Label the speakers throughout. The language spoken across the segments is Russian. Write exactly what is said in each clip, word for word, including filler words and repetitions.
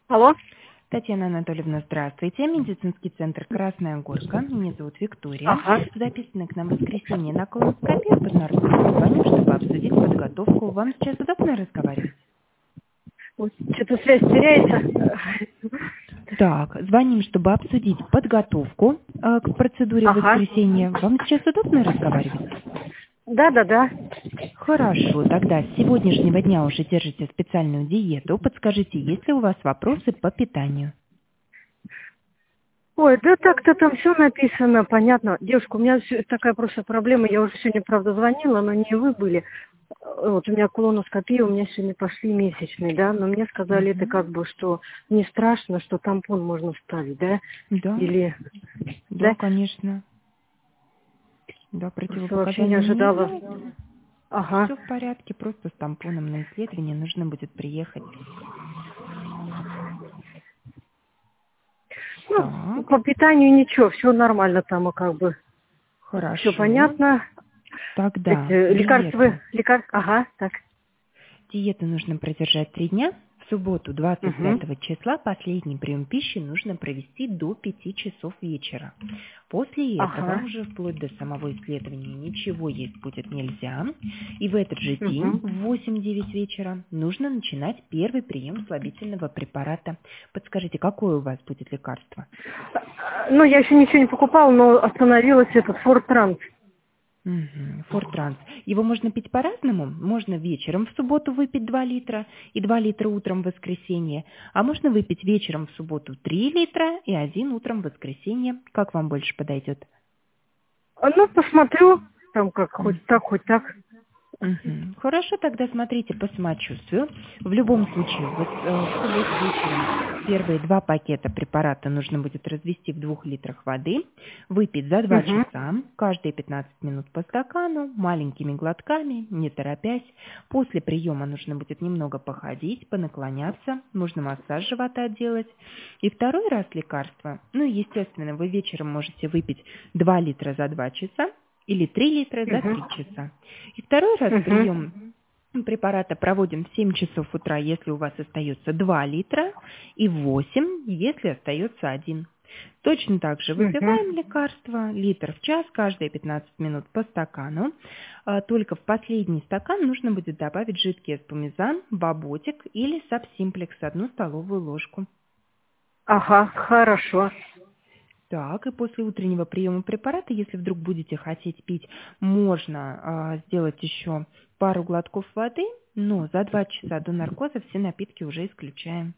Speaker 1: Алло.
Speaker 2: Татьяна Анатольевна, здравствуйте. Медицинский центр «Красная Горка». Меня зовут Виктория.
Speaker 1: Ага.
Speaker 2: Записаны к нам в воскресенье на колоноскопию под наркозом. Звоню, чтобы обсудить подготовку. Вам сейчас удобно разговаривать?
Speaker 1: Вот что-то связь теряется.
Speaker 2: Так, звоним, чтобы обсудить подготовку э, к процедуре в
Speaker 1: Ага.
Speaker 2: воскресенье. Вам сейчас удобно разговаривать?
Speaker 1: Да, да, да.
Speaker 2: Хорошо, тогда с сегодняшнего дня уже держите специальную диету. Подскажите, есть ли у вас вопросы по питанию?
Speaker 1: Ой, да так-то там все написано, понятно. Девушка, у меня всё- такая просто проблема. Я уже сегодня, правда, звонила, но не вы были. Вот у меня колоноскопия, у меня сегодня пошли месячные, да, но мне сказали, это
Speaker 2: Мгм.
Speaker 1: как бы, что не страшно, что тампон можно вставить, да?
Speaker 2: Да,
Speaker 1: Или,
Speaker 2: да,
Speaker 1: да?
Speaker 2: конечно. Да,
Speaker 1: Просто вообще не
Speaker 2: противопоказаний не
Speaker 1: ожидала.
Speaker 2: является.
Speaker 1: Ага.
Speaker 2: Все в порядке, просто с тампоном на исследование нужно будет приехать.
Speaker 1: Ну,
Speaker 2: Так,
Speaker 1: по питанию ничего, все нормально там, и как бы все
Speaker 2: хорошо.
Speaker 1: понятно. Эти
Speaker 2: Тогда
Speaker 1: лекарства,
Speaker 2: диету.
Speaker 1: лекарства, ага, так.
Speaker 2: Диету нужно продержать три дня. В субботу, двадцать
Speaker 1: Угу.
Speaker 2: пятого числа, последний прием пищи нужно провести до пяти часов вечера. После этого,
Speaker 1: Ага.
Speaker 2: уже вплоть до самого исследования, ничего есть будет нельзя. И в этот же день,
Speaker 1: Угу.
Speaker 2: в восемь-девять вечера, нужно начинать первый прием слабительного препарата. Подскажите, какое у вас будет лекарство?
Speaker 1: Ну, я еще ничего не покупала, но остановилась этот Фортранс.
Speaker 2: Мгм. Фортранс. Его можно пить по-разному. Можно вечером в субботу выпить два литра и два литра утром в воскресенье. А можно выпить вечером в субботу три литра и один утром в воскресенье. Как вам больше подойдет?
Speaker 1: Ну, посмотрю, там как,
Speaker 2: М.
Speaker 1: хоть так, хоть так.
Speaker 2: Мгм. Хорошо, тогда смотрите по самочувствию. В любом случае, вот, э, в субботу вечером первые два пакета препарата нужно будет развести в двух литрах воды, выпить за два
Speaker 1: Угу.
Speaker 2: часа, каждые пятнадцать минут по стакану, маленькими глотками, не торопясь. После приема нужно будет немного походить, понаклоняться, можно массаж живота делать. И второй раз лекарство, ну, естественно, вы вечером можете выпить два литра за два часа, или три литра за
Speaker 1: Угу.
Speaker 2: три часа. И второй раз
Speaker 1: Угу.
Speaker 2: прием препарата проводим в семь часов утра, если у вас остается два литра, и в восемь, если остается один. Точно так же
Speaker 1: Угу.
Speaker 2: выпиваем лекарство, литр в час, каждые пятнадцать минут по стакану. А, Только в последний стакан нужно будет добавить жидкий эспумизан, баботик или сабсимплекс, одну столовую ложку.
Speaker 1: Ага, хорошо.
Speaker 2: Так, и после утреннего приема препарата, если вдруг будете хотеть пить, можно а, сделать еще пару глотков воды, но за два часа до наркоза все напитки уже исключаем.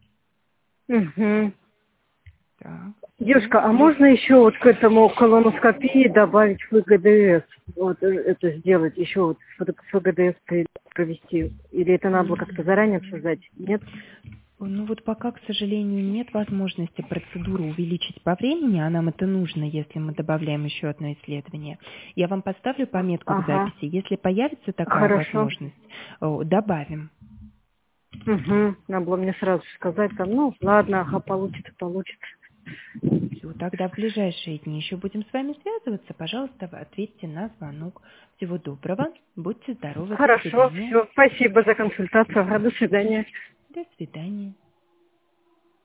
Speaker 1: Угу.
Speaker 2: Так, все.
Speaker 1: Девушка, а можно еще вот к этому колоноскопии добавить ФГДС? Вот э, это сделать, еще вот ФГДС провести? Или это надо было как-то заранее обсуждать? Нет?
Speaker 2: Ну вот пока, к сожалению, нет возможности процедуру увеличить по времени, а нам это нужно, если мы добавляем еще одно исследование. Я вам поставлю пометку к
Speaker 1: Ага,
Speaker 2: записи. Если появится такая
Speaker 1: хорошо.
Speaker 2: возможность, о, добавим.
Speaker 1: Угу. Надо было мне сразу сказать, там, ну, ладно, ага, получится, получится.
Speaker 2: Все, тогда в ближайшие дни еще будем с вами связываться. Пожалуйста, вы ответьте на звонок. Всего доброго. Будьте здоровы. До
Speaker 1: Хорошо,
Speaker 2: свидания.
Speaker 1: все, спасибо за консультацию, ага, до свидания.
Speaker 2: До свидания.